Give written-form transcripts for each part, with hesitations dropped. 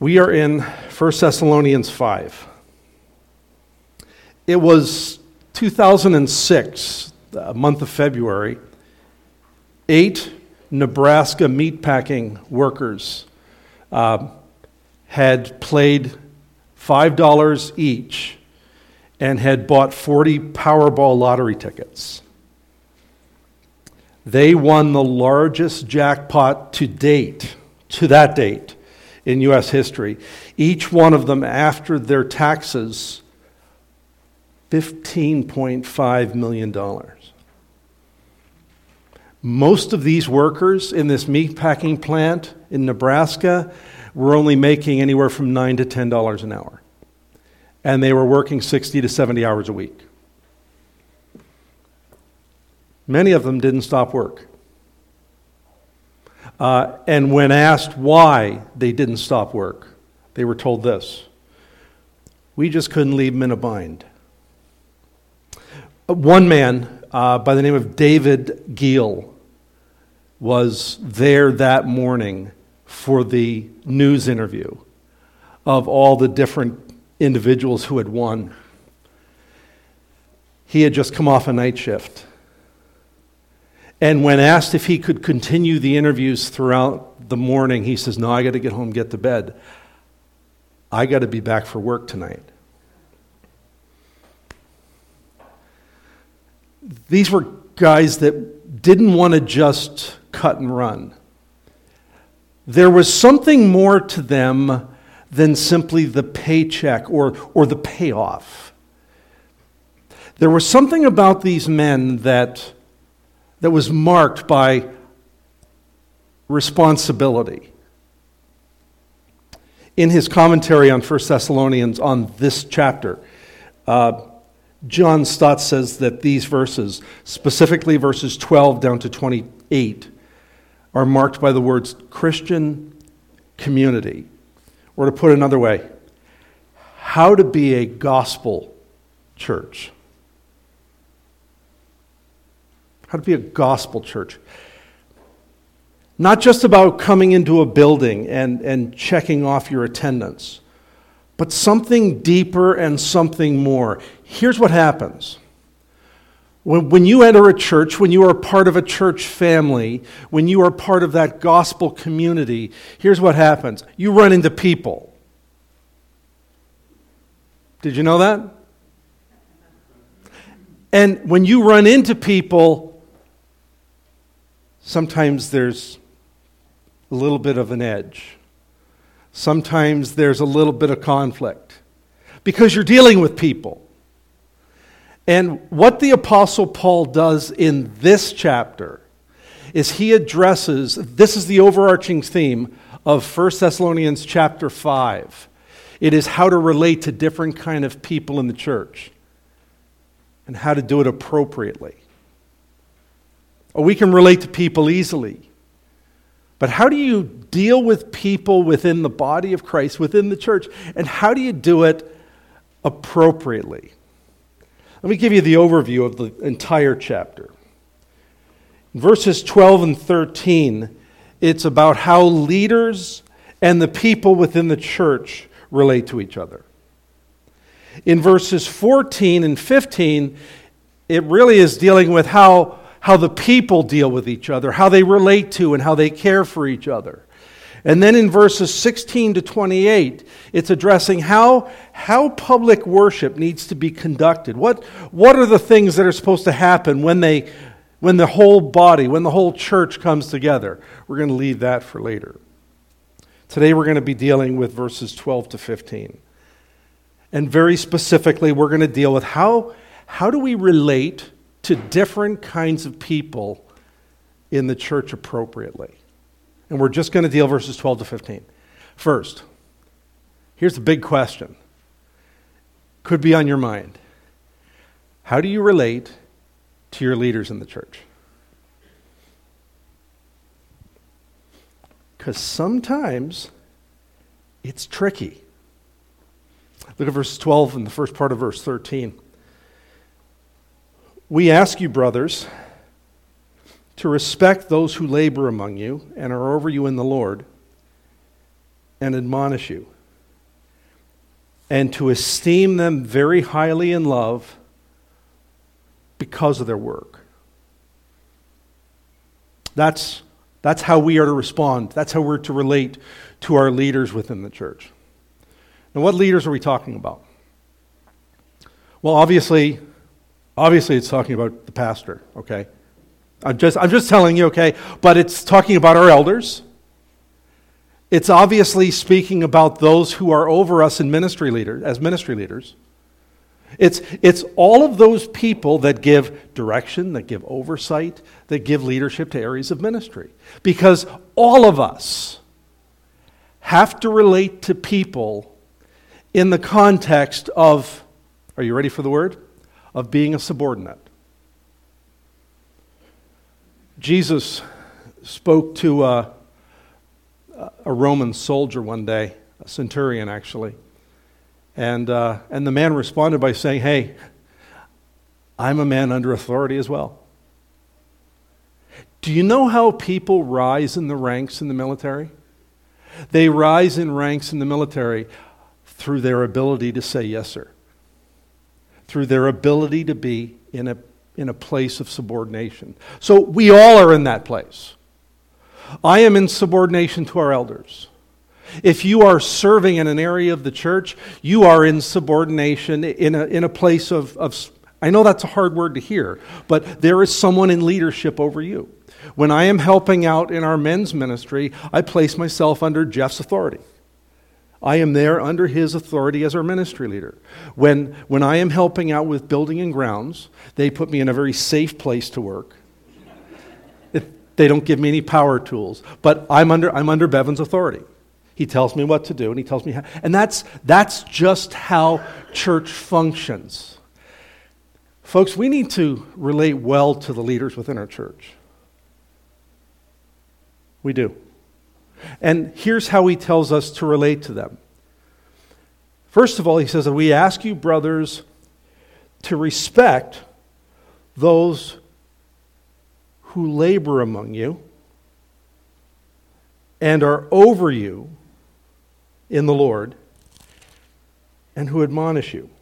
We are in 1 Thessalonians 5. It was 2006, the month of February. 8 Nebraska meatpacking workers had played $5 each and had bought 40 Powerball lottery tickets. They won the largest jackpot to that date, in U.S. history. Each one of them, after their taxes, $15.5 million. Most of these workers in this meatpacking plant in Nebraska were only making anywhere from $9 to $10 an hour. And they were working 60 to 70 hours a week. Many of them didn't stop work. And when asked why they didn't stop work, they were told this: we just couldn't leave them in a bind. One man by the name of David Giel was there that morning for the news interview of all the different individuals who had won. He had just come off a night shift. And when asked if he could continue the interviews throughout the morning, he says, no, I got to get home, get to bed. I got to be back for work tonight. These were guys that didn't want to just cut and run. There was something more to them than simply the paycheck or the payoff. There was something about these men that was marked by responsibility. In his commentary on 1 Thessalonians on this chapter, John Stott says that these verses, specifically verses 12 down to 28, are marked by the words Christian community. Or to put it another way, how to be a gospel church. How to be a gospel church. Not just about coming into a building and checking off your attendance, but something deeper and something more. Here's what happens. When you enter a church, when you are part of a church family, when you are part of that gospel community, here's what happens. You run into people. Did you know that? And when you run into people, sometimes there's a little bit of an edge. Sometimes there's a little bit of conflict because you're dealing with people. And what the Apostle Paul does in this chapter is he addresses, this is the overarching theme of 1 Thessalonians chapter 5. It is how to relate to different kind of people in the church and how to do it appropriately. We can relate to people easily. But how do you deal with people within the body of Christ, within the church? And how do you do it appropriately? Let me give you the overview of the entire chapter. In verses 12 and 13, it's about how leaders and the people within the church relate to each other. In verses 14 and 15, it really is dealing with how the people deal with each other, how they relate to and how they care for each other. And then in verses 16 to 28, it's addressing how public worship needs to be conducted. What are the things that are supposed to happen when the whole body, when the whole church comes together? We're going to leave that for later. Today we're going to be dealing with verses 12 to 15. And very specifically, we're going to deal with how do we relate to different kinds of people in the church appropriately. And we're just going to deal verses 12 to 15. First, here's the big question. Could be on your mind. How do you relate to your leaders in the church? Because sometimes it's tricky. Look at verse 12 and the first part of verse 13. We ask you, brothers, to respect those who labor among you and are over you in the Lord, and admonish you, and to esteem them very highly in love because of their work. That's how we are to respond. That's how we're to relate to our leaders within the church. Now, what leaders are we talking about? Well, obviously it's talking about the pastor, okay? I'm just telling you, okay? But it's talking about our elders. It's obviously speaking about those who are over us in ministry leaders. It's all of those people that give direction, that give oversight, that give leadership to areas of ministry. Because all of us have to relate to people in the context of, are you ready for the word? Of being a subordinate. Jesus spoke to a Roman soldier one day, a centurion actually. And the man responded by saying, hey, I'm a man under authority as well. Do you know how people rise in the ranks in the military? They rise in ranks in the military through their ability to say yes, sir. Through their ability to be in a place of subordination. So we all are in that place. I am in subordination to our elders. If you are serving in an area of the church, you are in subordination in a place of I know that's a hard word to hear, but there is someone in leadership over you. When I am helping out in our men's ministry, I place myself under Jeff's authority. I am there under his authority as our ministry leader. When I am helping out with building and grounds, they put me in a very safe place to work. They don't give me any power tools, but I'm under Bevan's authority. He tells me what to do, and he tells me how. And that's just how church functions. Folks, we need to relate well to the leaders within our church. We do. And here's how he tells us to relate to them. First of all, he says that we ask you, brothers, to respect those who labor among you and are over you in the Lord and who admonish you.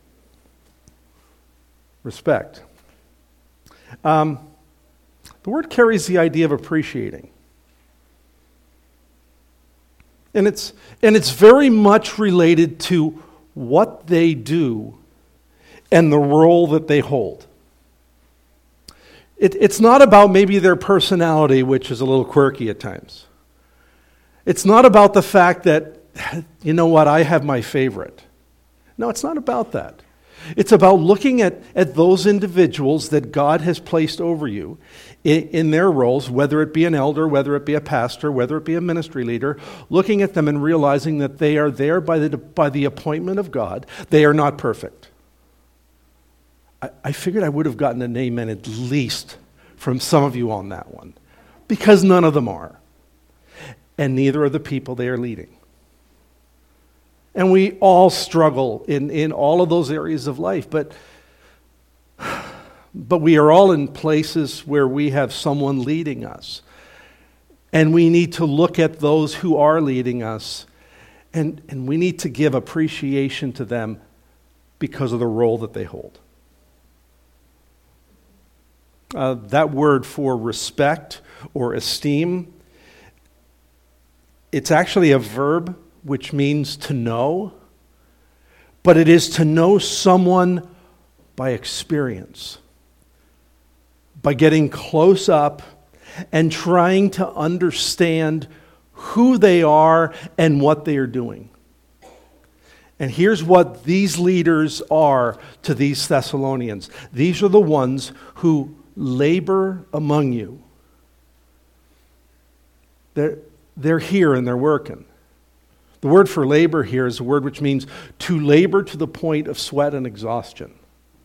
Respect. The word carries the idea of appreciating. And it's very much related to what they do and the role that they hold. It's not about maybe their personality, which is a little quirky at times. It's not about the fact that, you know what, I have my favorite. No, it's not about that. It's about looking at those individuals that God has placed over you in their roles, whether it be an elder, whether it be a pastor, whether it be a ministry leader, looking at them and realizing that they are there by the appointment of God. They are not perfect. I figured I would have gotten an amen at least from some of you on that one, because none of them are. And neither are the people they are leading. And we all struggle in all of those areas of life, but we are all in places where we have someone leading us. And we need to look at those who are leading us, and we need to give appreciation to them because of the role that they hold. That word for respect or esteem, it's actually a verb which means to know, but it is to know someone by experience, by getting close up and trying to understand who they are and what they are doing. And here's what these leaders are to these Thessalonians. These are the ones who labor among you. They're here and they're working. The word for labor here is a word which means to labor to the point of sweat and exhaustion.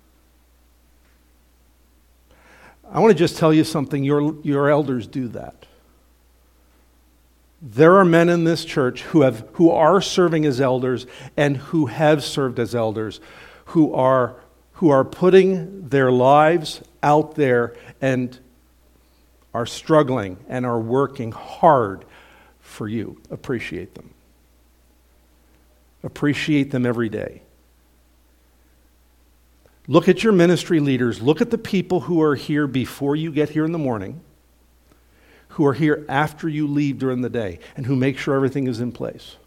I want to just tell you something. Your elders do that. There are men in this church who are serving as elders and who have served as elders, who are putting their lives out there and are struggling and are working hard for you. Appreciate them. Appreciate them every day. Look at your ministry leaders. Look at the people who are here before you get here in the morning, who are here after you leave during the day, and who make sure everything is in place.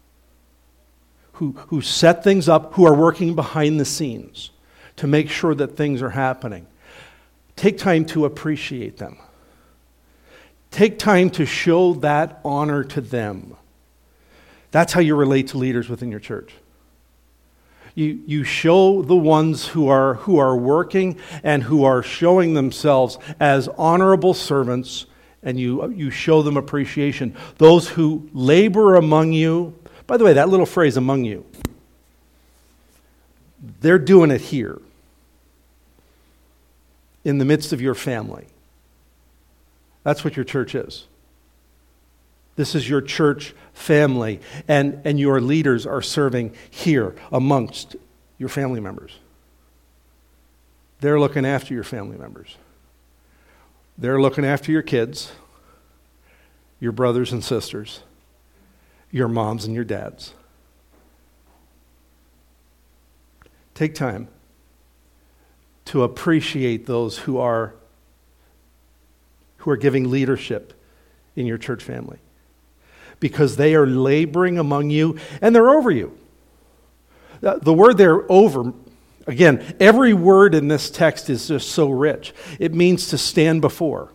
Who set things up, who are working behind the scenes to make sure that things are happening. Take time to appreciate them. Take time to show that honor to them. That's how you relate to leaders within your church. You show the ones who are working and who are showing themselves as honorable servants, and you show them appreciation. Those who labor among you. By the way, that little phrase, among you, they're doing it here, in the midst of your family. That's what your church is. This is your church family, and your leaders are serving here amongst your family members. They're looking after your family members. They're looking after your kids, your brothers and sisters, your moms and your dads. Take time to appreciate those who are giving leadership in your church family, because they are laboring among you and they're over you. The word there, over, again, every word in this text is just so rich. It means to stand before.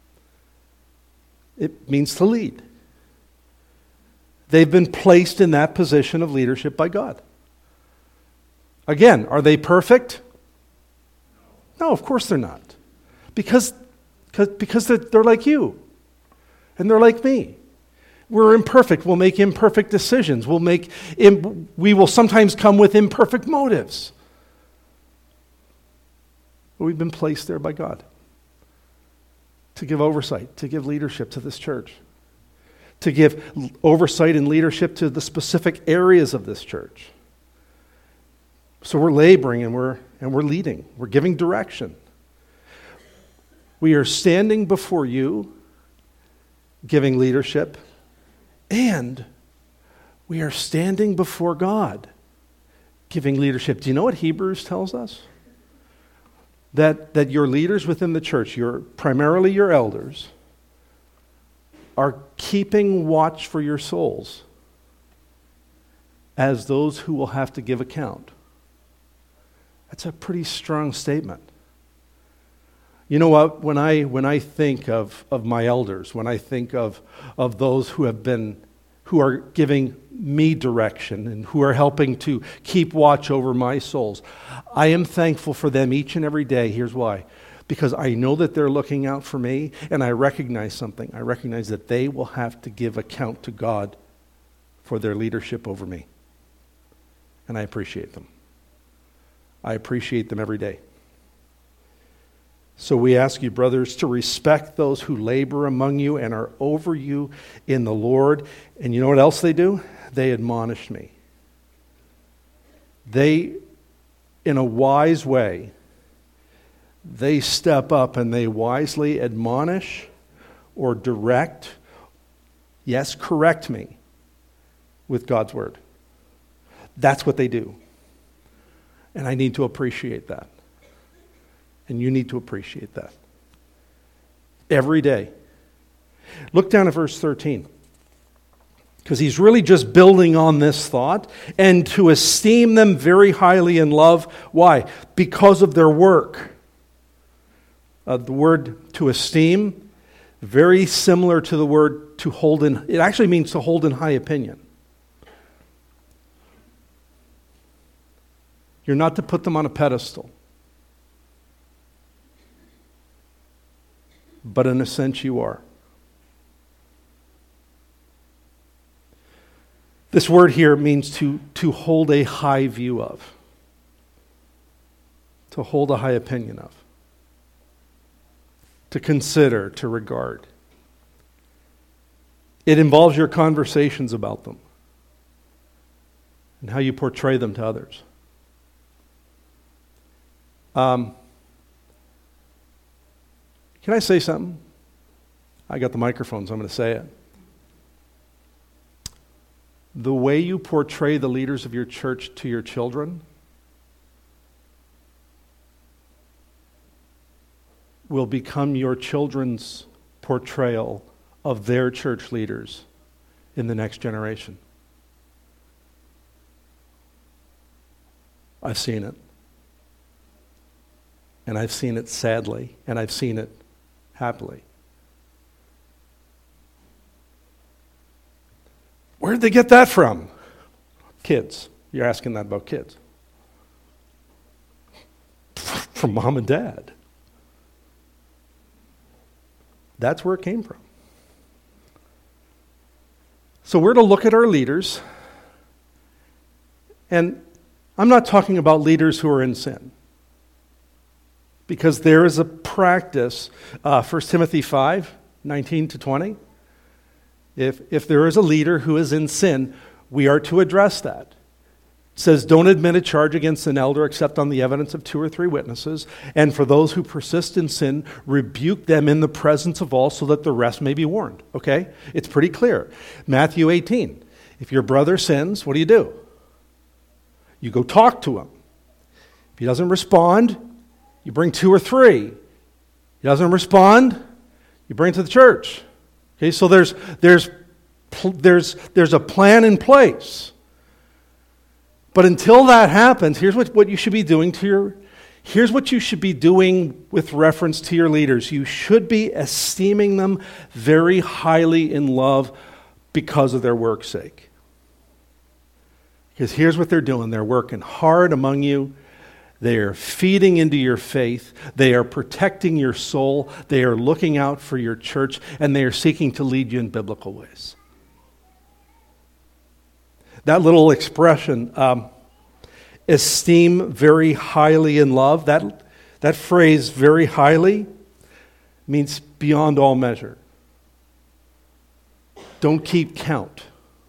It means to lead. They've been placed in that position of leadership by God. Again, are they perfect? No, of course they're not. Because they're like you. And they're like me. We're imperfect. We'll make imperfect decisions. We will sometimes come with imperfect motives. But we've been placed there by God to give oversight, to give leadership to this church, to give oversight and leadership to the specific areas of this church. So we're laboring and we're leading. We're giving direction. We are standing before you, giving leadership, and we are standing before God, giving leadership. Do you know what Hebrews tells us? That your leaders within the church, primarily your elders, are keeping watch for your souls as those who will have to give account. That's a pretty strong statement. You know what? When I think of my elders, when I think of those who are giving me direction and who are helping to keep watch over my souls, I am thankful for them each and every day. Here's why. Because I know that they're looking out for me, and I recognize something. I recognize that they will have to give account to God for their leadership over me. And I appreciate them. I appreciate them every day. So we ask you, brothers, to respect those who labor among you and are over you in the Lord. And you know what else they do? They admonish me. They, in a wise way, they step up and they wisely admonish or direct, yes, correct me with God's word. That's what they do. And I need to appreciate that. And you need to appreciate that. Every day. Look down at verse 13. Because he's really just building on this thought. And to esteem them very highly in love. Why? Because of their work. The word to esteem, very similar to the word to hold in. It actually means to hold in high opinion. You're not to put them on a pedestal. But in a sense you are. This word here means to hold a high view of. To hold a high opinion of. To consider, to regard. It involves your conversations about them. And how you portray them to others. Can I say something? I got the microphone, so I'm going to say it. the way you portray the leaders of your church to your children will become your children's portrayal of their church leaders in the next generation. I've seen it. And I've seen it sadly, and I've seen it happily. Where'd they get that from? Kids. You're asking that about kids. From mom and dad. That's where it came from. So we're to look at our leaders, and I'm not talking about leaders who are in sin, because there is a practice, 1 Timothy 5, 19 to 20. If there is a leader who is in sin, we are to address that. It says, don't admit a charge against an elder except on the evidence of 2 or 3 witnesses. And for those who persist in sin, rebuke them in the presence of all so that the rest may be warned. Okay? It's pretty clear. Matthew 18. If your brother sins, what do? You go talk to him. If he doesn't respond, you bring 2 or 3. He doesn't respond, you bring it to the church. Okay, so there's a plan in place. But until that happens, here's what you should be doing here's what you should be doing with reference to your leaders. You should be esteeming them very highly in love because of their work's sake. Because here's what they're doing. They're working hard among you. They are feeding into your faith. They are protecting your soul. They are looking out for your church. And they are seeking to lead you in biblical ways. That little expression, esteem very highly in love, that phrase, very highly, means beyond all measure. Don't keep count.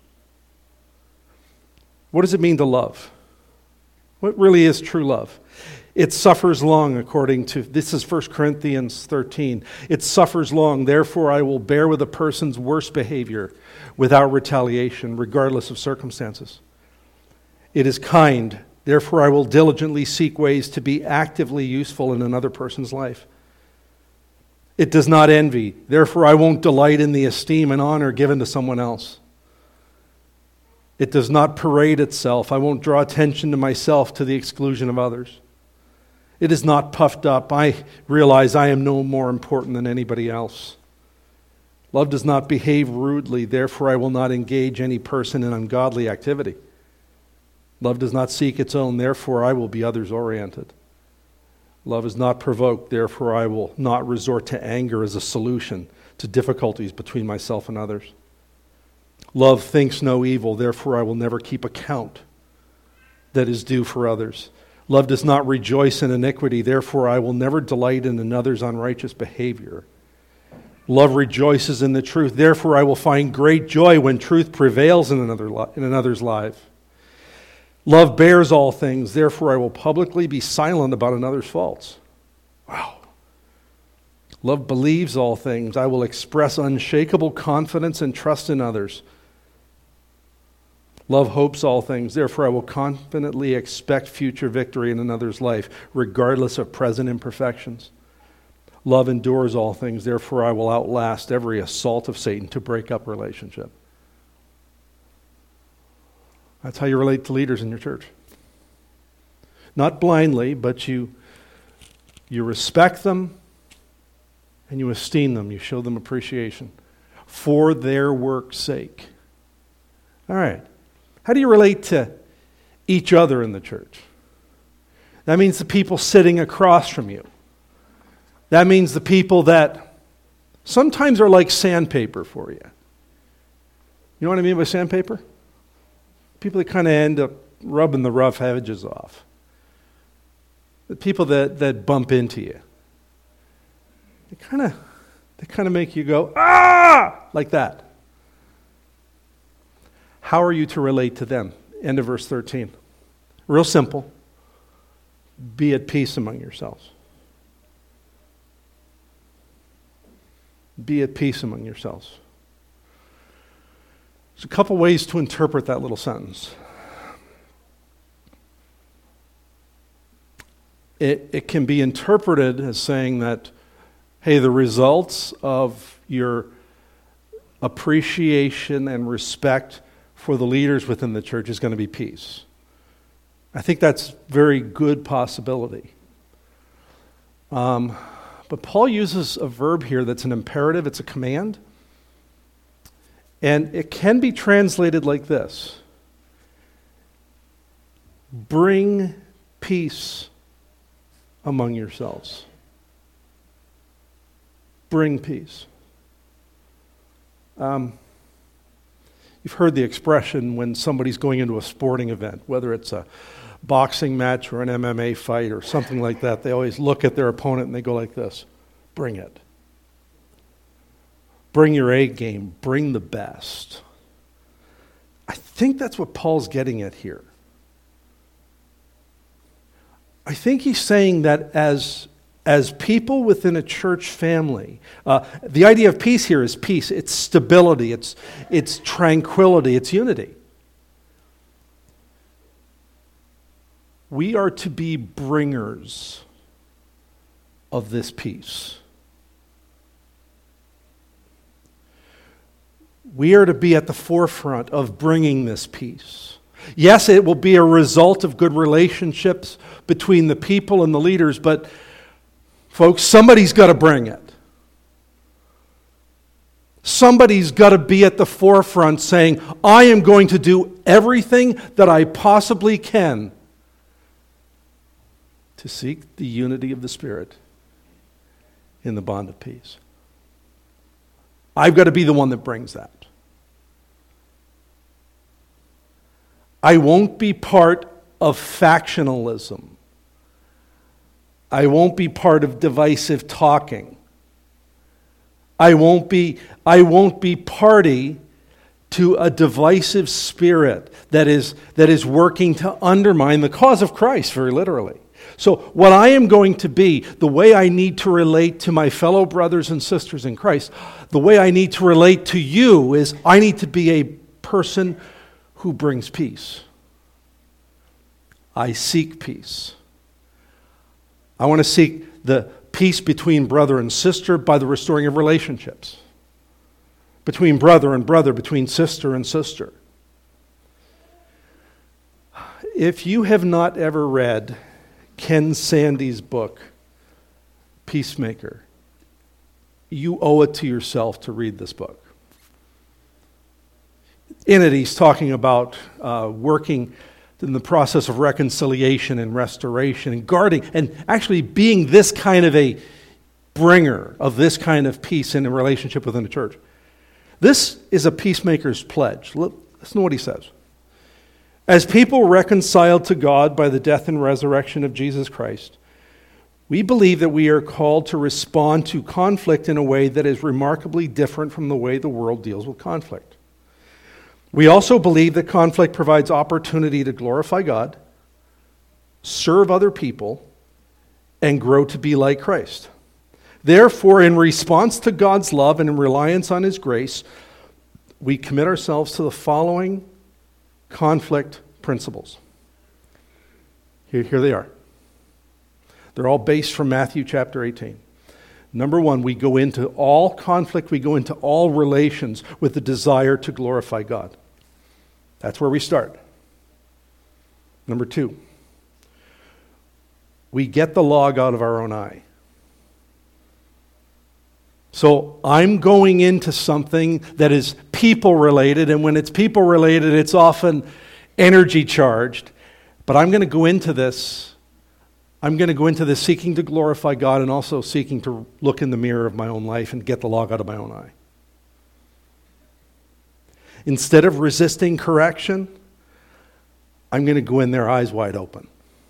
What does it mean to love? What really is true love? It suffers long, this is 1 Corinthians 13. It suffers long, therefore I will bear with a person's worst behavior without retaliation, regardless of circumstances. It is kind, therefore I will diligently seek ways to be actively useful in another person's life. It does not envy, therefore I won't delight in the esteem and honor given to someone else. It does not parade itself, I won't draw attention to myself to the exclusion of others. It is not puffed up, I realize I am no more important than anybody else. Love does not behave rudely, therefore I will not engage any person in ungodly activity. Love does not seek its own, therefore I will be others-oriented. Love is not provoked, therefore I will not resort to anger as a solution to difficulties between myself and others. Love thinks no evil, therefore I will never keep account that is due for others. Love does not rejoice in iniquity, therefore I will never delight in another's unrighteous behavior. Love rejoices in the truth, therefore I will find great joy when truth prevails in another's life. Love bears all things, therefore I will publicly be silent about another's faults. Wow. Love believes all things, I will express unshakable confidence and trust in others. Love hopes all things, therefore I will confidently expect future victory in another's life, regardless of present imperfections. Love endures all things, therefore I will outlast every assault of Satan to break up relationship. That's how you relate to leaders in your church. Not blindly, but you respect them and you esteem them. You show them appreciation for their work's sake. All right. How do you relate to each other in the church? That means the people sitting across from you. That means the people that sometimes are like sandpaper for you. You know what I mean by sandpaper? People that kind of end up rubbing the rough edges off. The people that bump into you. They kind of make you go, ah, like that. How are you to relate to them? End of verse 13. Real simple. Be at peace among yourselves. Be at peace among yourselves. There's a couple ways to interpret that little sentence. It can be interpreted as saying that, hey, the results of your appreciation and respect for the leaders within the church is going to be peace. I think that's a very good possibility. But Paul uses a verb here that's an imperative, it's a command. And it can be translated like this: bring peace among yourselves. Bring peace. You've heard the expression when somebody's going into a sporting event, whether it's a boxing match or an MMA fight or something like that, they always look at their opponent and they go like this: bring it. Bring your A game. Bring the best. I think that's what Paul's getting at here. I think he's saying that as people within a church family, the idea of peace here is peace. It's stability. It's tranquility. It's unity. We are to be bringers of this peace. We are to be at the forefront of bringing this peace. Yes, it will be a result of good relationships between the people and the leaders, but folks, somebody's got to bring it. Somebody's got to be at the forefront saying, I am going to do everything that I possibly can to seek the unity of the Spirit in the bond of peace. I've got to be the one that brings that. I won't be part of factionalism. I won't be part of divisive talking. I won't be party to a divisive spirit that is working to undermine the cause of Christ, very literally. So what I am going to be, the way I need to relate to my fellow brothers and sisters in Christ, the way I need to relate to you is I need to be a person who brings peace. I seek peace. I want to seek the peace between brother and sister by the restoring of relationships. Between brother and brother, between sister and sister. If you have not ever read Ken Sande's book, Peacemaker, you owe it to yourself to read this book. In it, he's talking about working in the process of reconciliation and restoration and guarding and actually being this kind of a bringer of this kind of peace in a relationship within the church. This is a peacemaker's pledge. Listen to what he says. As people reconciled to God by the death and resurrection of Jesus Christ, we believe that we are called to respond to conflict in a way that is remarkably different from the way the world deals with conflict. We also believe that conflict provides opportunity to glorify God, serve other people, and grow to be like Christ. Therefore, in response to God's love and in reliance on His grace, we commit ourselves to the following conflict principles. Here they are. They're all based from Matthew chapter 18. Number one, we go into all conflict, we go into all relations with the desire to glorify God. That's where we start. Number two, we get the log out of our own eye. So I'm going into something that is people-related, and when it's people-related, it's often energy-charged. But I'm going to go into this. I'm going to go into this seeking to glorify God and also seeking to look in the mirror of my own life and get the log out of my own eye. Instead of resisting correction, I'm going to go in there eyes wide open.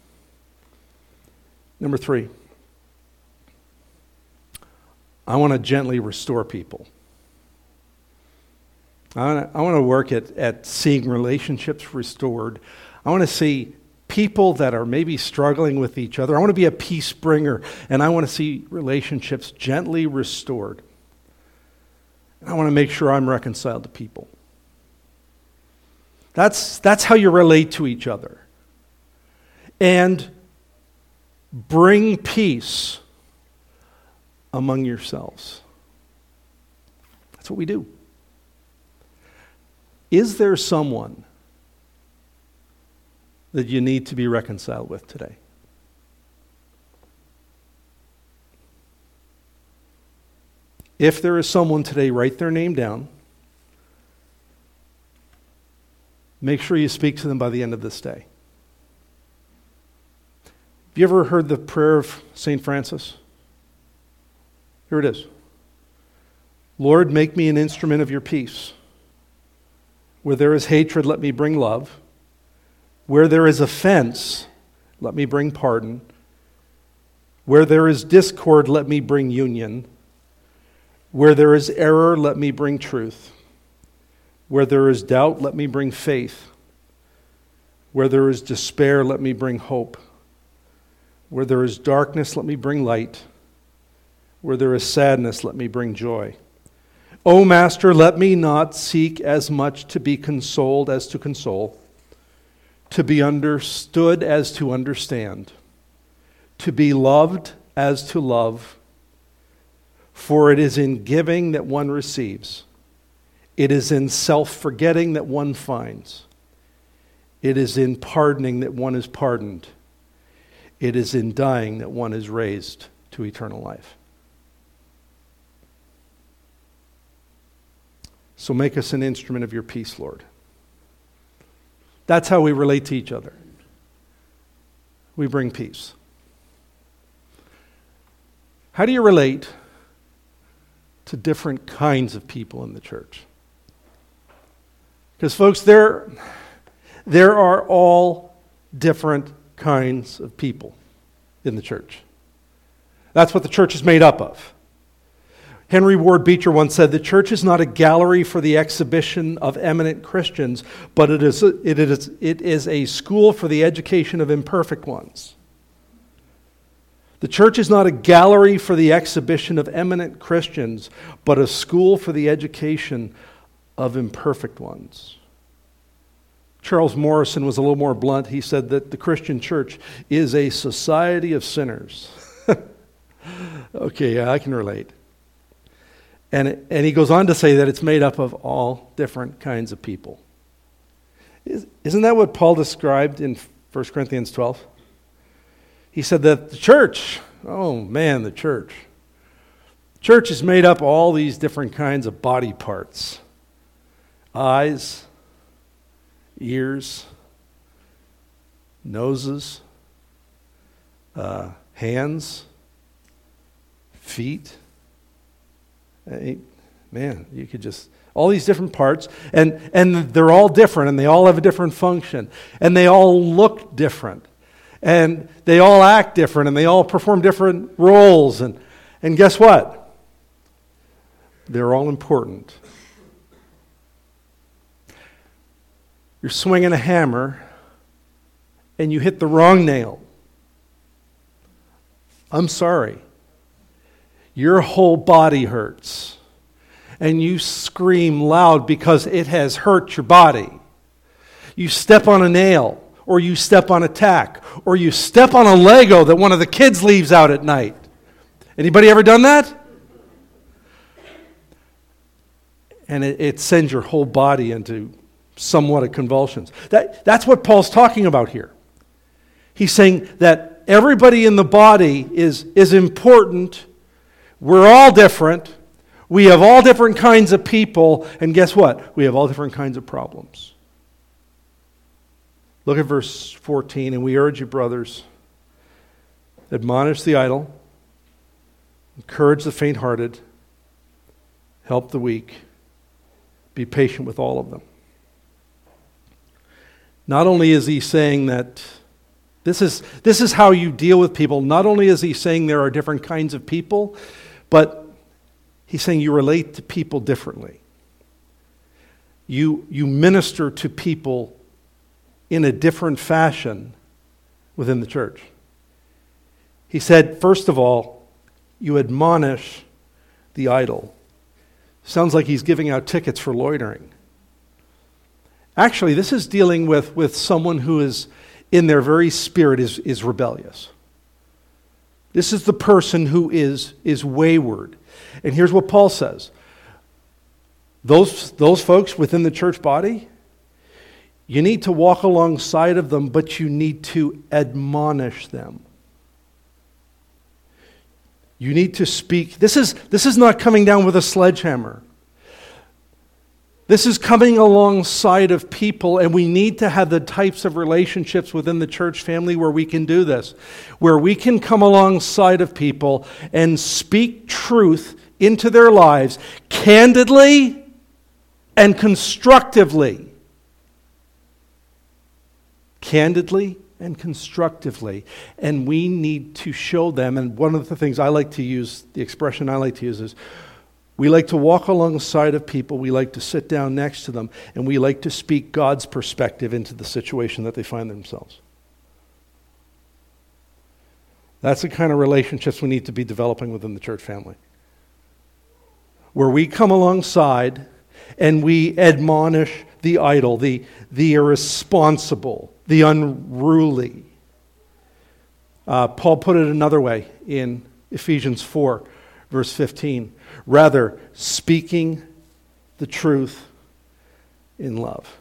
Number three, I want to gently restore people. I want to work at seeing relationships restored. I want to see people that are maybe struggling with each other. I want to be a peace bringer, and I want to see relationships gently restored. And I want to make sure I'm reconciled to people. That's how you relate to each other. And bring peace among yourselves. That's what we do. Is there someone that you need to be reconciled with today? If there is someone today, write their name down. Make sure you speak to them by the end of this day. Have you ever heard the prayer of St. Francis? Here it is. Lord, make me an instrument of your peace. Where there is hatred, let me bring love. Where there is offense, let me bring pardon. Where there is discord, let me bring union. Where there is error, let me bring truth. Where there is doubt, let me bring faith. Where there is despair, let me bring hope. Where there is darkness, let me bring light. Where there is sadness, let me bring joy. O Master, let me not seek as much to be consoled as to console, to be understood as to understand, to be loved as to love. For it is in giving that one receives. It is in self-forgetting that one finds. It is in pardoning that one is pardoned. It is in dying that one is raised to eternal life. So make us an instrument of your peace, Lord. That's how we relate to each other. We bring peace. How do you relate to different kinds of people in the church? Because folks, there are all different kinds of people in the church. That's what the church is made up of. Henry Ward Beecher once said, the church is not a gallery for the exhibition of eminent Christians, but it is a school for the education of imperfect ones. The church is not a gallery for the exhibition of eminent Christians, but a school for the education of imperfect ones. Charles Morrison was a little more blunt. He said that the Christian church is a society of sinners. Okay, yeah, I can relate. And he goes on to say that it's made up of all different kinds of people. Isn't that what Paul described in 1 Corinthians 12? He said that the church, the church is made up of all these different kinds of body parts. Eyes, ears, noses, hands, feet. Man, you could just, all these different parts, and they're all different, and they all have a different function, and they all look different, and they all act different, and they all perform different roles, and guess what? They're all important. You're swinging a hammer, and you hit the wrong nail. I'm sorry. Your whole body hurts. And you scream loud because it has hurt your body. You step on a nail, or you step on a tack, or you step on a Lego that one of the kids leaves out at night. Anybody ever done that? And it sends your whole body into somewhat of convulsions. That's what Paul's talking about here. He's saying that everybody in the body is important. We're all different. We have all different kinds of people. And guess what? We have all different kinds of problems. Look at verse 14. And we urge you, brothers, admonish the idle, encourage the faint-hearted, help the weak, be patient with all of them. Not only is he saying that this is how you deal with people, not only is he saying there are different kinds of people, but he's saying you relate to people differently. You minister to people in a different fashion within the church. He said, first of all, you admonish the idle. Sounds like he's giving out tickets for loitering. Actually, this is dealing with someone who is, in their very spirit, is rebellious. This is the person who is wayward. And here's what Paul says. Those folks within the church body, you need to walk alongside of them, but you need to admonish them. You need to speak. This is not coming down with a sledgehammer. This is coming alongside of people, and we need to have the types of relationships within the church family where we can do this, where we can come alongside of people and speak truth into their lives candidly and constructively. Candidly and constructively. And we need to show them, and one of the things I like to use, the expression I like to use is, we like to walk alongside of people, we like to sit down next to them, and we like to speak God's perspective into the situation that they find themselves. That's the kind of relationships we need to be developing within the church family. Where we come alongside and we admonish the idle, the irresponsible, the unruly. Paul put it another way in Ephesians 4, verse 15. Rather, speaking the truth in love.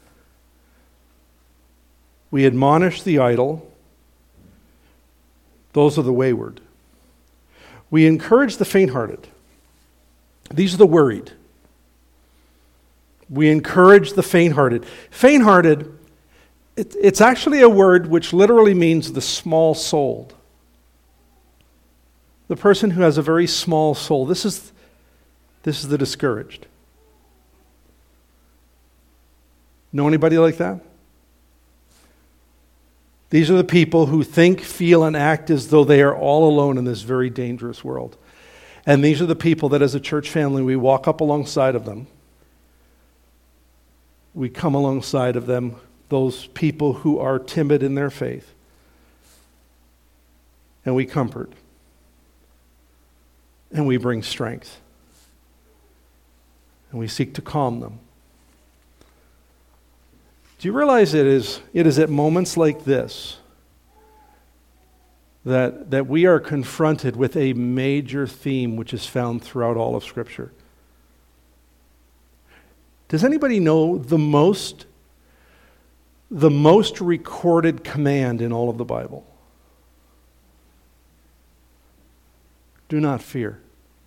We admonish the idle. Those are the wayward. We encourage the faint-hearted. These are the worried. We encourage the faint-hearted. Faint-hearted, it's actually a word which literally means the small-souled. The person who has a very small soul. This is the discouraged. Know anybody like that? These are the people who think, feel, and act as though they are all alone in this very dangerous world. And these are the people that as a church family, we walk up alongside of them. We come alongside of them, those people who are timid in their faith. And we comfort. And we bring strength. And we seek to calm them. Do you realize it is at moments like this that we are confronted with a major theme which is found throughout all of Scripture? Does anybody know the most recorded command in all of the Bible? Do not fear.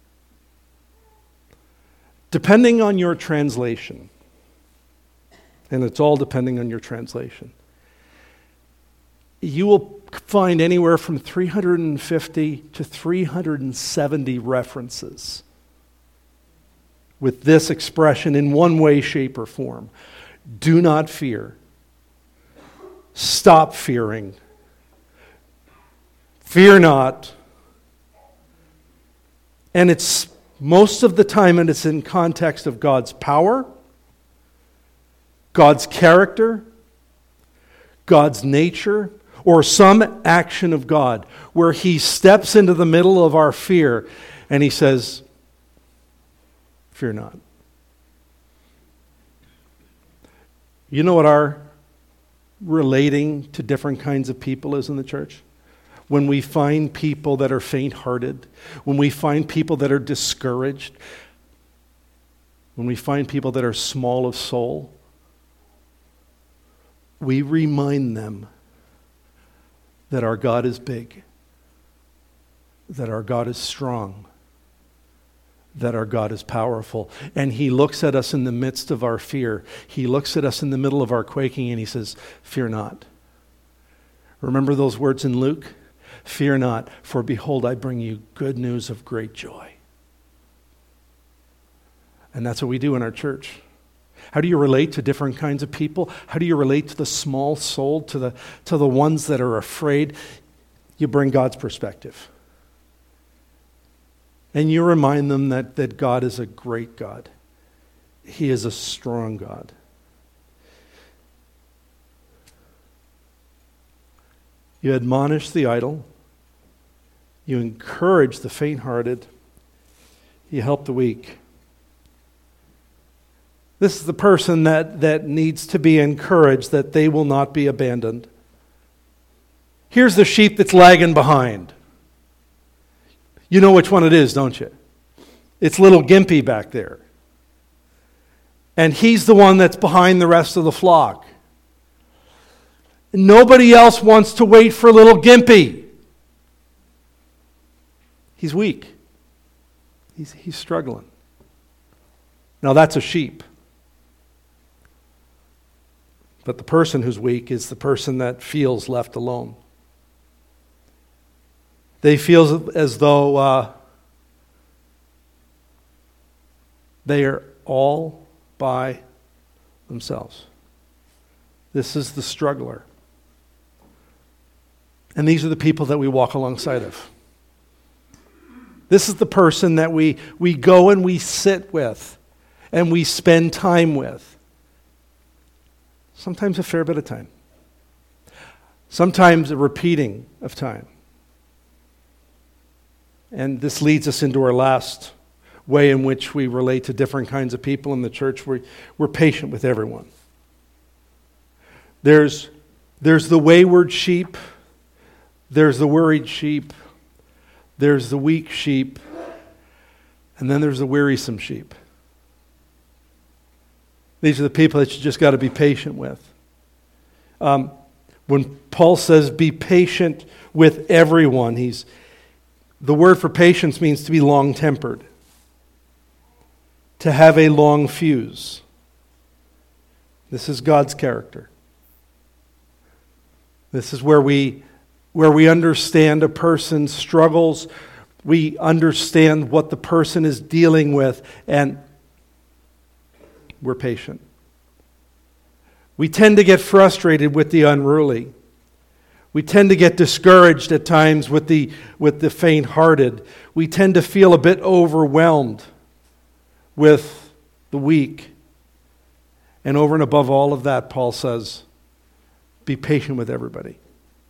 Depending on your translation, and it's all depending on your translation, you will find anywhere from 350 to 370 references with this expression in one way, shape, or form. Do not fear. Stop fearing. Fear not. And it's most of the time, and it's in context of God's power, God's character, God's nature, or some action of God, where He steps into the middle of our fear and He says, fear not. You know what our relating to different kinds of people is in the church? When we find people that are faint-hearted, when we find people that are discouraged, when we find people that are small of soul, we remind them that our God is big, that our God is strong, that our God is powerful. And He looks at us in the midst of our fear. He looks at us in the middle of our quaking and He says, fear not. Remember those words in Luke? Fear not, for behold, I bring you good news of great joy. And that's what we do in our church. How do you relate to different kinds of people? How do you relate to the small soul, to the ones that are afraid? You bring God's perspective. And you remind them that God is a great God. He is a strong God. You admonish the idle. You encourage the faint-hearted. You help the weak. This is the person that needs to be encouraged that they will not be abandoned. Here's the sheep that's lagging behind. You know which one it is, don't you? It's little Gimpy back there. And he's the one that's behind the rest of the flock. Nobody else wants to wait for little Gimpy. He's weak. He's struggling. Now that's a sheep. But the person who's weak is the person that feels left alone. They feel as though they are all by themselves. This is the struggler. And these are the people that we walk alongside of. This is the person that we go and we sit with and we spend time with. Sometimes a fair bit of time. Sometimes a repeating of time. And this leads us into our last way in which we relate to different kinds of people in the church. We're patient with everyone. There's the wayward sheep. There's the worried sheep. There's the weak sheep. And then there's the wearisome sheep. These are the people that you just got to be patient with. When Paul says be patient with everyone, the word for patience means to be long-tempered, to have a long fuse. This is God's character. This is where we understand a person's struggles, we understand what the person is dealing with, and we're patient. We tend to get frustrated with the unruly. We tend to get discouraged at times with the faint-hearted. We tend to feel a bit overwhelmed with the weak. And over and above all of that, Paul says, be patient with everybody.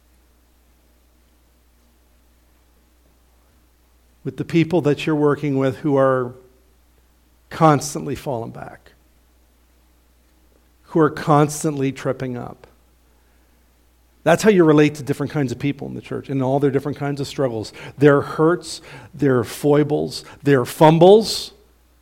With the people that you're working with who are constantly falling back, who are constantly tripping up. That's how you relate to different kinds of people in the church and all their different kinds of struggles. Their hurts, their foibles, their fumbles,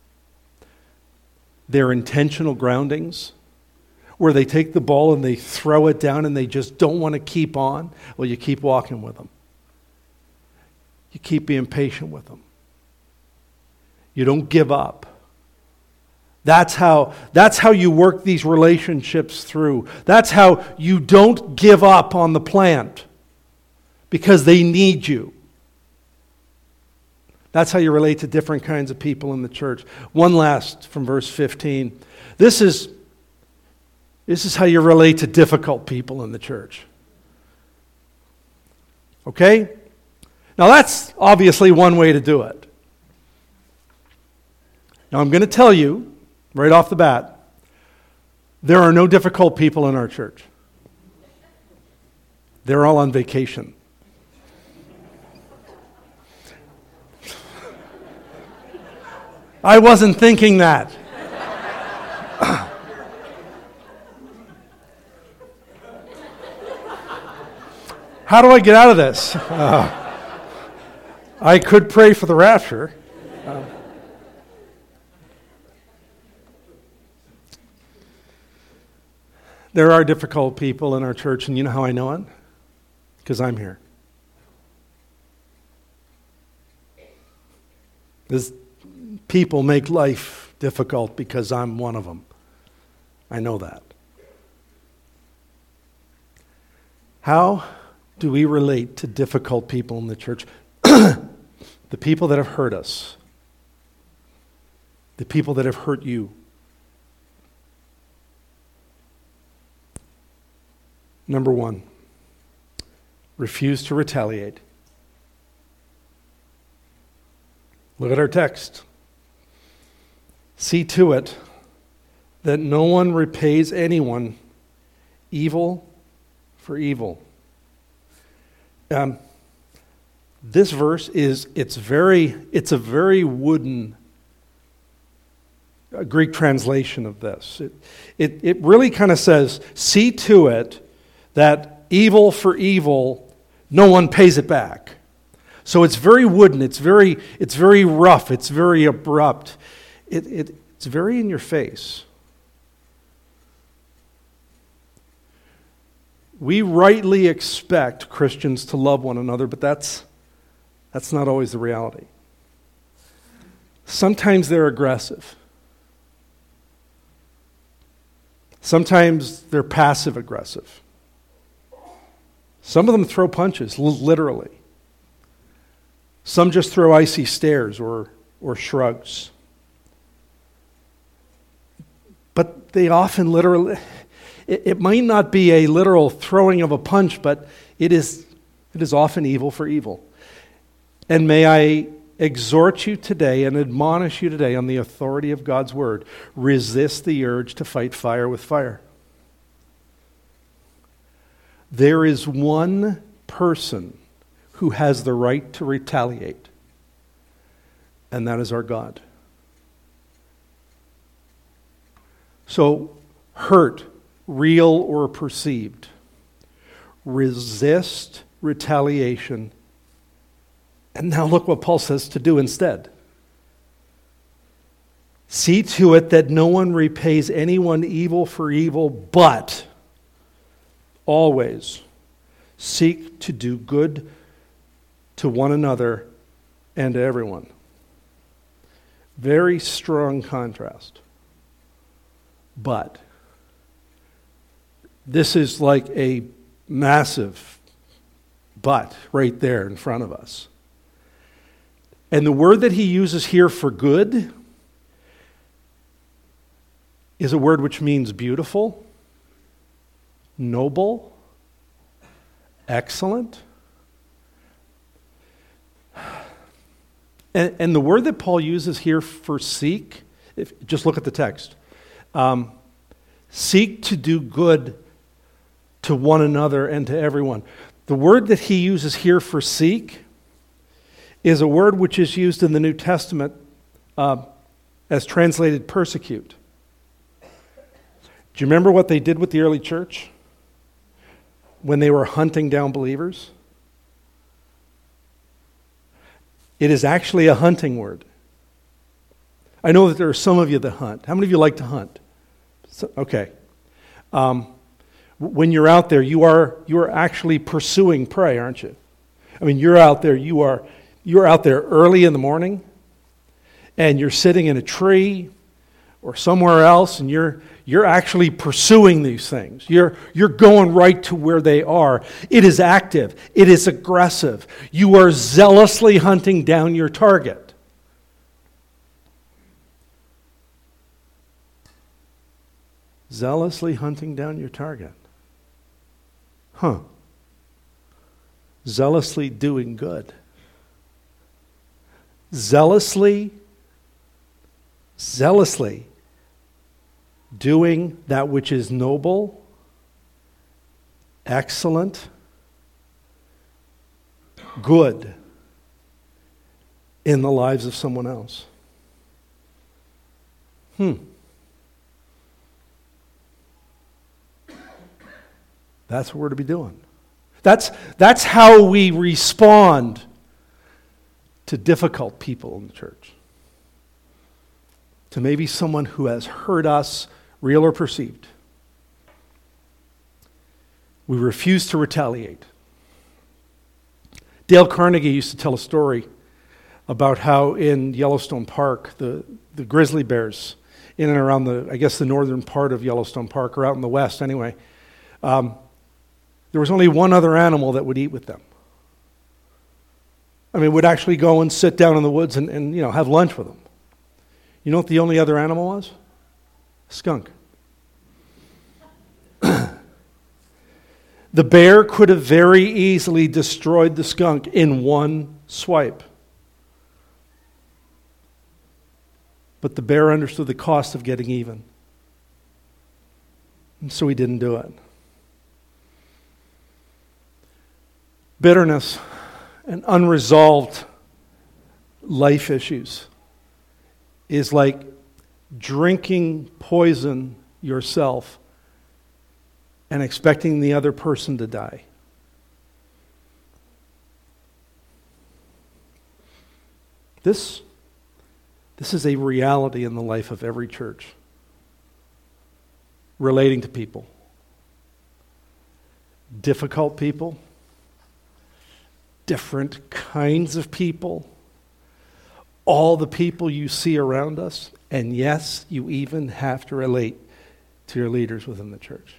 their intentional groundings, where they take the ball and they throw it down and they just don't want to keep on. Well, you keep walking with them. You keep being patient with them. You don't give up. That's how you work these relationships through. That's how you don't give up on the plant because they need you. That's how you relate to different kinds of people in the church. One last from verse 15. This is how you relate to difficult people in the church. Okay? Now that's obviously one way to do it. Now I'm going to tell you, right off the bat, there are no difficult people in our church. They're all on vacation. I wasn't thinking that. How do I get out of this? I could pray for the rapture. There are difficult people in our church, and you know how I know it? Because I'm here. These people make life difficult because I'm one of them. I know that. How do we relate to difficult people in the church? The people that have hurt us. The people that have hurt you. Number one, refuse to retaliate. Look at our text. See to it that no one repays anyone evil for evil. This verse it's a very wooden a Greek translation of this. It really kind of says, see to it that evil for evil, no one pays it back. So it's very wooden, it's very rough, it's very abrupt. It's very in your face. We rightly expect Christians to love one another, but that's not always the reality. Sometimes they're aggressive. Sometimes they're passive-aggressive. Some of them throw punches, literally. Some just throw icy stares or shrugs. But they often literally, it might not be a literal throwing of a punch, but it is often evil for evil. And may I exhort you today and admonish you today on the authority of God's word, resist the urge to fight fire with fire. There is one person who has the right to retaliate, and that is our God. So, hurt, real or perceived, resist retaliation. And now look what Paul says to do instead. See to it that no one repays anyone evil for evil, but always seek to do good to one another and to everyone. Very strong contrast. But this is like a massive but right there in front of us. And the word that he uses here for good is a word which means beautiful, noble, excellent. And the word that Paul uses here for seek, just look at the text. Seek to do good to one another and to everyone. The word that he uses here for seek is a word which is used in the New Testament as translated persecute. Do you remember what they did with the early church when they were hunting down believers? It is actually a hunting word. I know that there are some of you that hunt. How many of you like to hunt? Okay. When you're out there, you are actually pursuing prey, aren't you? I mean, you're out there. You're out there early in the morning, and you're sitting in a tree or somewhere else, and you're actually pursuing these things. You're going right to where they are. It is active. It is aggressive. You are zealously hunting down your target. Zealously hunting down your target. Zealously doing good. Zealously doing that which is noble, excellent, good in the lives of someone else. That's what we're to be doing. That's how we respond to difficult people in the church. To maybe someone who has hurt us, real or perceived. We refuse to retaliate. Dale Carnegie used to tell a story about how in Yellowstone Park, the grizzly bears in and around the northern part of Yellowstone Park, or out in the west anyway, there was only one other animal that would eat with them. I mean, would actually go and sit down in the woods and have lunch with them. You know what the only other animal was? Skunk. The bear could have very easily destroyed the skunk in one swipe. But the bear understood the cost of getting even. And so he didn't do it. Bitterness and unresolved life issues is like drinking poison yourself and expecting the other person to die. This is a reality in the life of every church, relating to people. Difficult people, different kinds of people, all the people you see around us, and yes, you even have to relate to your leaders within the church.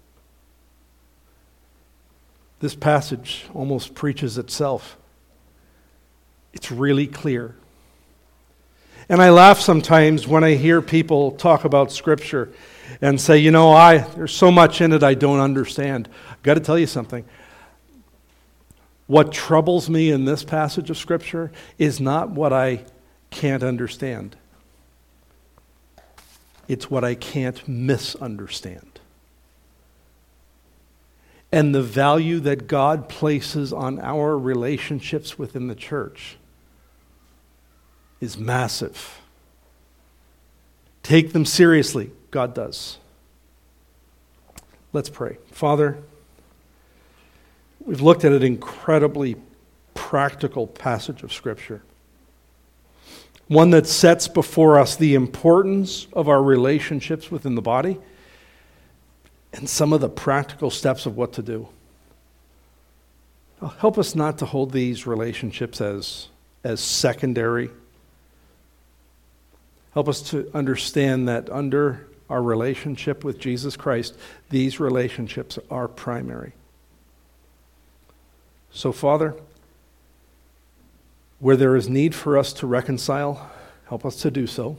This passage almost preaches itself. It's really clear. And I laugh sometimes when I hear people talk about Scripture and say, there's so much in it I don't understand. I've got to tell you something. What troubles me in this passage of Scripture is not what I can't understand. It's what I can't misunderstand. And the value that God places on our relationships within the church is massive. Take them seriously. God does. Let's pray. Father, we've looked at an incredibly practical passage of Scripture. One that sets before us the importance of our relationships within the body and some of the practical steps of what to do. Help us not to hold these relationships as secondary. Help us to understand that under our relationship with Jesus Christ, these relationships are primary. So, Father, where there is need for us to reconcile, help us to do so.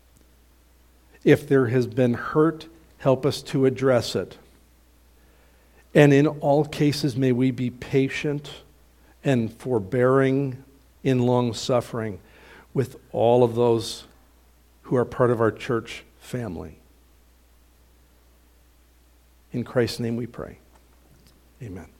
If there has been hurt, help us to address it. And in all cases, may we be patient and forbearing in long suffering with all of those who are part of our church family. In Christ's name we pray. Amen.